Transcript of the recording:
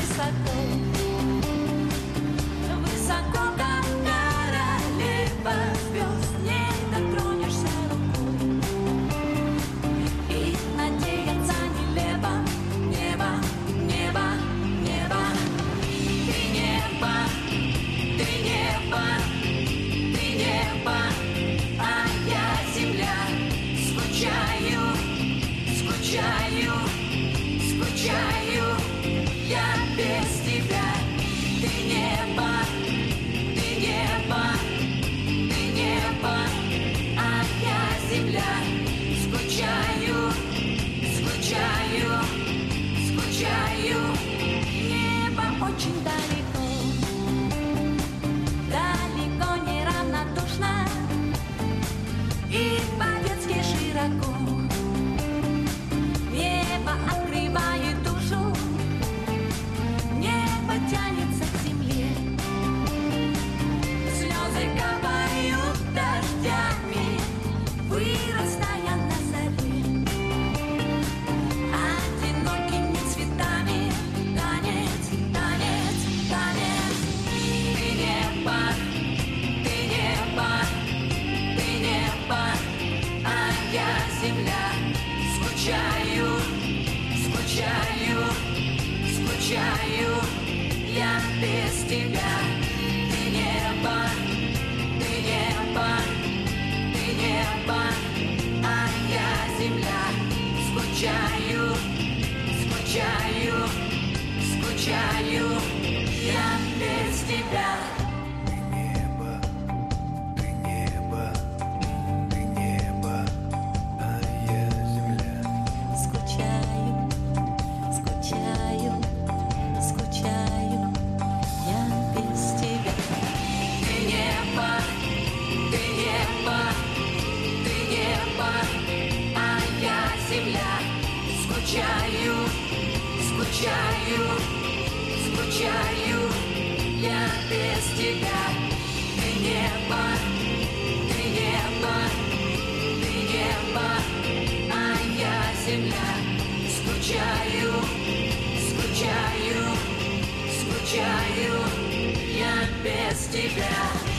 высоко, высоко, как королева звезд, не дотронешься рукой. И надеяться нелепо, небо, небо, небо. Ты небо, ты небо, ты небо, а я земля. Скучаю, скучаю, скучаю я без тебя. Ты небо, ты небо, ты небо, а я земля. Скучаю, скучаю, скучаю. Небо очень далеко, далеко неравнодушно и по-детски широко. Небо открывает душу, небо тянется к земле. Слезы капают дождями, вырастая на заре. Одинокими цветами танец, танец, танец. Ты небо, ты небо, ты небо, а я земля. Скучаю, скучаю, скучаю я без тебя. Ты небо, ты небо, ты небо, а я земля. Скучаю, скучаю, скучаю я без тебя. Ты небо, ты небо, а я земля. Скучаю, скучаю, скучаю я без тебя. Ты небо, ты небо, ты небо, а я земля. Скучаю, скучаю, скучаю я без тебя. Ты небо, ты небо, ты небо, а я земля. Скучаю, скучаю, скучаю я без тебя.